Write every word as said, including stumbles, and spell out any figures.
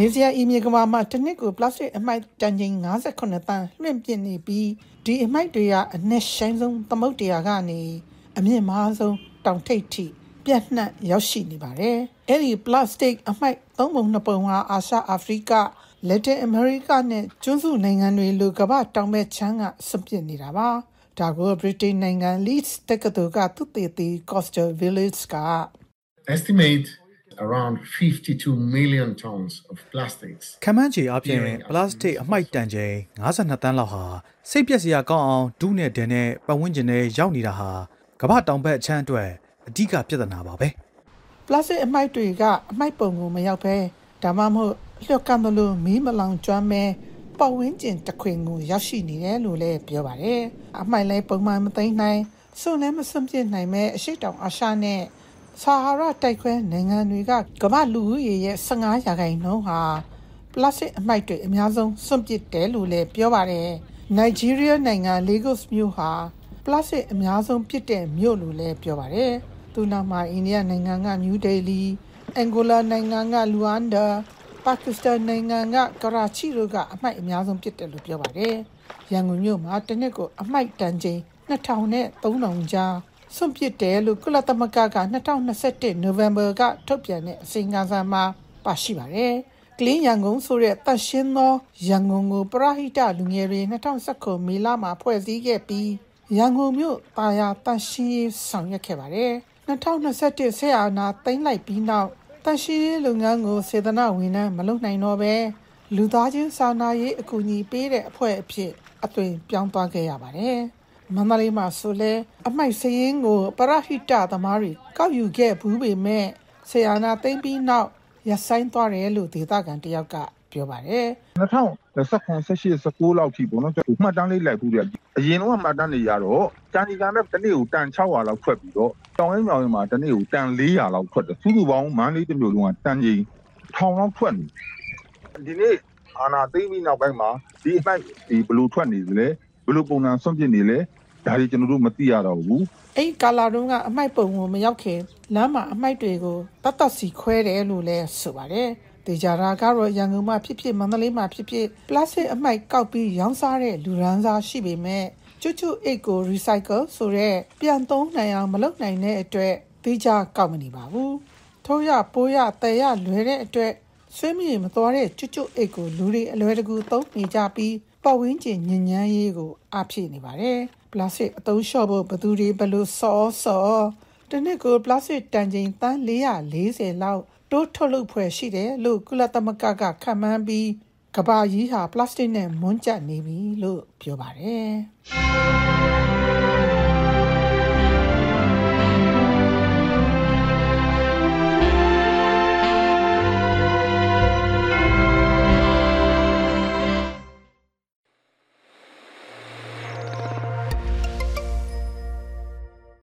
နေစရာအီမြေကဘာမှာတစ်နှစ်ကိုပလတ်စတစ်အမှိုက်တန်ချိန်၅ခုတန်းလွှင့်ပြစ်နေပြီးဒီအမှိုက်တွေကအနည်းရှိုင်းဆုံးသမုတ်တရားကနေအမြင့်မားဆုံးတောင်ထိပ်ထိပြန့်နှံ့ရောက်ရှိနေပါတယ်။အဲဒီပလတ်စတစ်အမှိုက်သုံးပုံနှစ်ပုံဟာအာရှအာဖရိကလက်တင်အမေရိကနဲ့ကျွန်းစုနိုင်ငံတွေလိုကမ္ဘာတောင်ဘက်ခြမ်းကစွန့်ပစ်နေတာပါ။ဒါကိုဗြိတိန်နိုင်ငံ Leeds တက္ကသိုလ်ကသုတေသီ Costa Village က estimate around fifty-two million tons of plastics ခန့်မှန်းခြေအပြင်ပလတ်စတစ်အမှိုက်တန်ချိန်၅၂တန်းလောက်ဟာစိတ်ပျက်စရာကောင်းအောင်ဒုနဲ့ဒန်နဲ့ပတ်ဝန်းကျင်ထဲရောက်နေတာဟာကမ္ဘာတောင်ဘက်အချမ်းအတွက်အဓိကပြဿနာပါပဲပလတ်စတစ်အမှိုက်တွေကအမှိုက်ပုံကိုမရောက်ပဲဒါမှမဟုတ်လျှော့ကမ်းလို့မီးမလောင်ကျွမ်းမဲ့ပတ်ဝန်းကျင်တစ်ခွင်ကိုရောက်ရှိနေတယ်လို့လည်းပြောပါတယ်အမှိုက်လဲပုံမှန်မသိမ်းနိုင်စွန့်လည်းမစွန့်ပြစ်နိုင်မဲ့အရှိတောင်အာရှနဲ့ဆာဟာရတိုက်ခွဲနိုင်ငံတွေကကမ္ဘာလူဦးရေရဲ့၁၅ရာခိုင်နှုန်းဟာပလတ်စတစ်အမှိုက်တွေအများဆုံးစွန့်ပစ်တယ်လို့လည်းပြောပါတယ်နိုင်ဂျီးရီးယားနိုင်ငံ Lagos မြို့ဟာပလတ်စတစ်အများဆုံးပြစ်တဲ့မြို့လို့လည်းပြောပါတယ်သူနောက်မှာအိန္ဒိယနိုင်ငံကနယူးဒေလီအန်ဂိုလာနိုင်ငံကလူဝမ်ဒါပါကစ္စတန်နိုင်ငံကကရာချီတို့ကအမှိုက်အများဆုံးပြစ်တယ်လို့ပြောပါတယ်ရန်ကုန်မြို့မှာတစ်နှစ်ကိုအမှိုက်တန်ချိန်၂ထောင်နဲ့၃ထောင်ကြားစွန့်ပစ်တယ်လို့ကုလသမဂ္ဂက၂၀၂၁နိုဝင်ဘာကထုတ်ပြန်တဲ့အစီရင်ခံစာမှာပါရှိပါတယ်။ကလင်းရန်ကုန်ဆိုတဲ့တတ်ရှင်းသောရန်ကုန်ကိုပရဟိတလူငယ်တွေ၂၀၁၉မေလမှာဖွဲ့စည်းခဲ့ပြီးရန်ကုန်မြို့တာယာတတ်ရှင်းရေးဆောင်ရွက်ခဲ့ပါတယ်။၂၀၂၁ဆက်အာဏာသိမ်းလိုက်ပြီးနောက်တတ်ရှင်းရေးလုပ်ငန်းကိုစေတနာဝန်ထမ်းမလုပ်နိုင်တော့ပဲလူသားချင်းစာနာရေးအကူအညီပေးတဲ့အဖွဲ့အဖြစ်အသွင်ပြောင်းသွားခဲ့ရပါတယ်။မန္တလေးမှာဆိုလဲအမှိုက်စရင်းကိုပရဟိတသမားတွေကောက်ယူခဲ့ဘူးပေမဲ့ဆီယာနာသိမ့်ပြီးနောက်ရဆိုင်သွားတယ်လို့ဒေသခံတယောက်ကပြောပါတယ်၂၀၂၇ ၁၈ ၁၉လောက်ထိပေါ့နော်မှတ်တမ်းလေးလိုက်ဘူးတယ်အရင်တော့မှတ်တမ်းတွေရတော့ကြာနီကနဲ့တနေ့ကိုတန်၆၀၀လောက်ထွက်ပြီးတော့တောင်ရင်းမြောင်ရင်းမှာတနေ့ကိုတန်၄၀၀လောက်ထွက်တယ်စုစုပေါင်းမန္တလေးတစ်မြို့လုံးကတန်ကြီးထောင်လောက်ထွက်နေဒီနေ့အာနာသိမ့်ပြီးနောက်ပိုင်းမှာဒီအမှိုက်ဒီဘလူထွက်နေသလဲဘလူပုံစံဆွန့်ပစ်နေလဲဒါတွေကျွန်တော်တို့မသိရတော့ဘူးအဲ့ကာလာတုန်းကအမှိုက်ပုံကိုမရောက်ခင်လမ်းမှာအမှိုက်တွေကိုတတ်တတ်စီခွဲတယ်လို့လည်းဆိုပါတယ်ဒေဂျာရာကတော့ရန်ကုန်မှာဖြစ်ဖြစ်မန္တလေးမှာဖြစ်ဖြစ်ပလတ်စတစ်အမှိုက်ကောက်ပြီးရောင်းစားတဲ့လူရန်စားရှိပေမဲ့ကျွတ်ကျွတ်အိတ်ကို recycle ဆိုတဲ့ပြန်သုံးနိုင်အောင်မလုပ်နိုင်တဲ့အတွက်ဒေဂျာကောက်မနေပါဘူးထိုးရပိုးရတဲရလွယ်တဲ့အတွက်ဆွေးမြေမသွားတဲ့ကျွတ်ကျွတ်အိတ်ကိုလူတွေအလွယ်တကူသုံးနေကြပြီးပတ်ဝန်းကျင်ညဉ့်ညမ်းရေးကိုအားဖြည့်နေပါတယ်ပလတ်စတစ်အသုံးလျှော့ဖို့ဘယ်သူတွေဘယ်လိုစောစောတနစ်ကိုပလတ်စတစ်တန်ချိန်တန်း၄၄၀လောက်တိုးထုတ်လုပ်ဖွယ်ရှိတယ်လို့ကုလသမဂ္ဂကခန့်မှန်းပြီးကမ္ဘာကြီးဟာပလတ်စတစ်နဲ့မွန်းကျနေပြီလို့ပြောပါတယ်